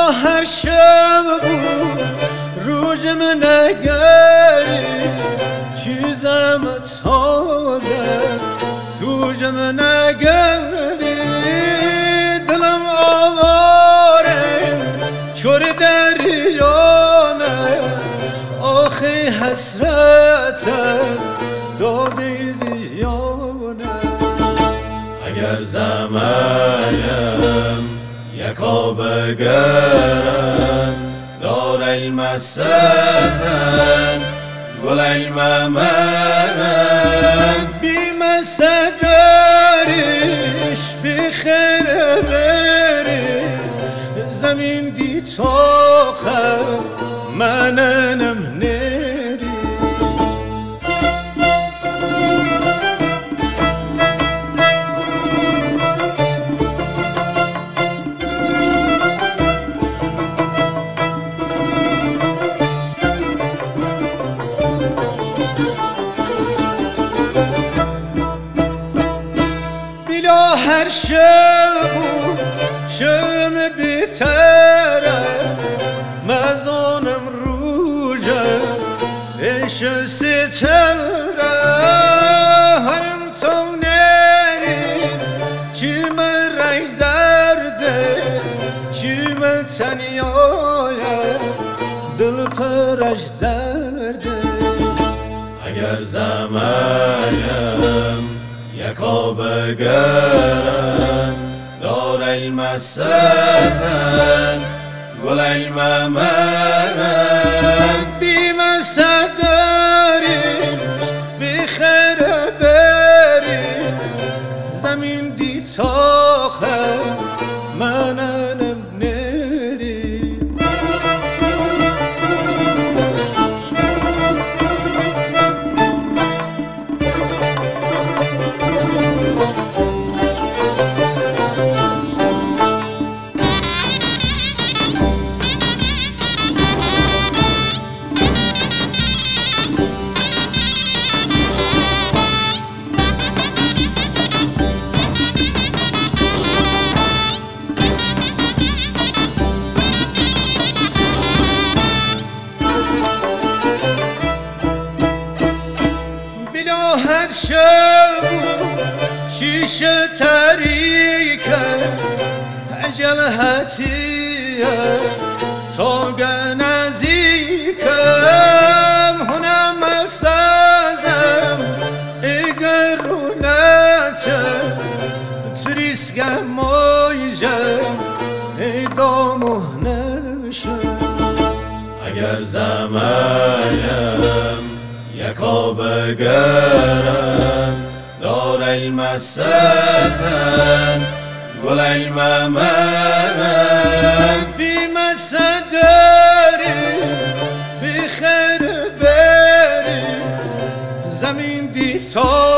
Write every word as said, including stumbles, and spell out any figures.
بلا هر شب بود روزم نگری چیزم تازه توجم نگری دلم آواره چور دریانه آخی حسرت داده زیانه اگر زمانم یکا بگرن دار المسزن گل الممرن بیمسه داریش بخیر بری زمین دی تاخر مننم نری بلا هر شب شم بیتره مزانم روژه اش ستره هرم تو نری چی من رنگ زرده چی من تنیایه دل پرش درده اگر زمانم یکا بگرن دار المسزن گل الممرن بیمسه داریش بخیر بری زمین دی تاخر مننم نری هر شب شیشه تاریکه اجل هتیه توگه نزیکم هنم سازم اگرونته تریسگم مایجم ایدامو نشم اگر زمانم یکا بگرن دار المسزن گل الممرن بیمسه داری بخیر بری زمین دی تا